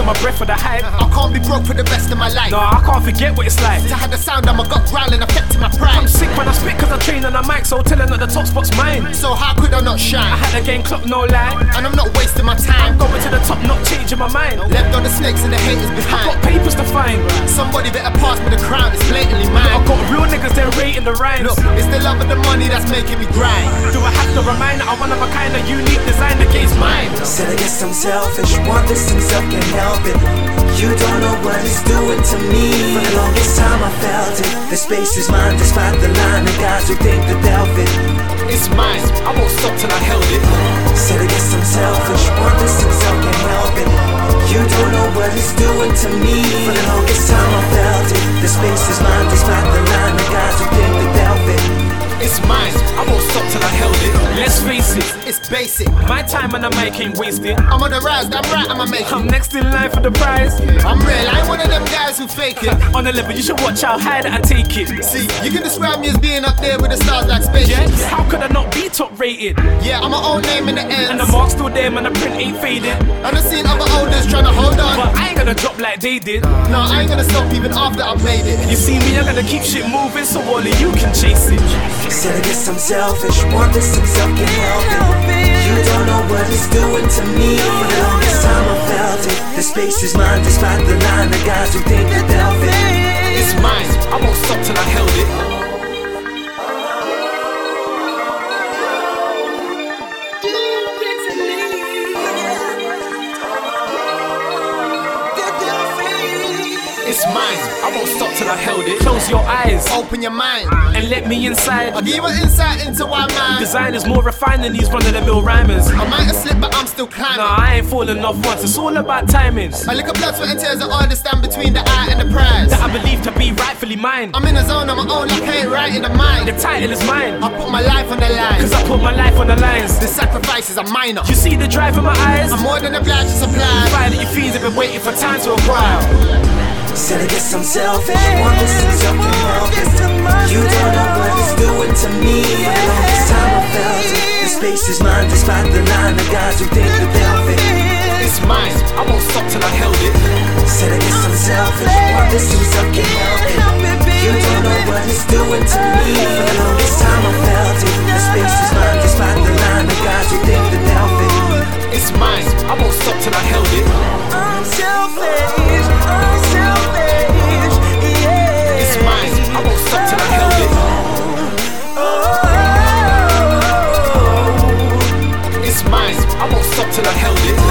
my breath for the hype. I can't be broke for the rest of my life. No, I can't forget what it's like To have the sound of my gut growling affecting my pride. I'm sick when I spit cause I train on the mic, so telling that the top spot's mine. So how could I not shine? I had a game clock, no lie. And I'm not wasting my I'm time. going to the top, not changing my mind. Left on the snakes and the haters I behind. got papers to find. Somebody better pass me the crown, it's blatantly mine. I got real niggas, they're rating the rhymes. Look, it's the love of the money that's making me grind. Do I have to remind that I'm one of a kind of unique design that gains mine? Said I guess I'm selfish, want this himself, can't help it. You don't know what it's doing to me. For the longest time I felt it. The space is mine despite the line of guys who think that they'll fit. It's mine, I won't stop till I held it. Said I guess I'm selfish, want this himself, can't help it. You don't know what it's doing to me. For the longest time I felt it. The space is mine despite the line of guys who think that they'll fit. It's mine, I won't stop till I held it. Let's face it, It's basic. my time on the mic ain't wasted. I'm on the rise, damn right I'ma make I'm it. next in line for the prize. I'm real, I ain't one of them guys who fake it. On the level, you should watch how high that I take it. See, you can describe me as being up there with the stars like Yeah, spaceships. how could I not be top rated? Yeah, I'm my own name in the And ends. the mark's still there, man, the print ain't faded. And I've seen other elders trying to hold on. But I ain't gonna drop like they did. No, I ain't gonna stop even after I've made it. You see me, I'm gonna keep shit moving, so all of you can chase it. Said I guess I'm selfish, want this himself, can't help it. You don't know what it's doing to me. For the longest time I felt it. The space is mine despite the line of guys who think that they'll fit. It's mine, I won't stop till I held it. It's mine, I won't stop till I held it. Close your eyes Open your mind, and let me inside. I'll give you an insight into why mine. Design is more refined than these run-of-the-mill rhymers. I might have slipped, but I'm still climbing. Nah, I ain't falling off once, it's all about timings. I lick up blood, sweat and tears, I understand between the eye and the prize. That I believe to be rightfully mine. I'm in a zone on my own, like I ain't right in the mind. The title is mine, I put my life on the line, cause I put my life on the lines. the sacrifices are minor. You see the drive in my eyes? I'm more than obliged to supply. Fire that your fiends have been waiting for time to acquire. Said I guess I'm selfish, want this himself, can't help it. You don't know what it's doing to me. For the longest time I felt it. The space is mine despite the line of guys who think that they'll fit. It's mine, I won't stop till I held it. Said I guess I'm selfish, want this himself, can't help it. You don't know what it's doing to me. For the longest time I felt it. The space is mine despite the line of guys who think that they'll fit. It's mine, I won't stop till I held it. I'm selfish, yeah. It's mine, I won't stop till I held it. It's mine, I won't stop till I held it.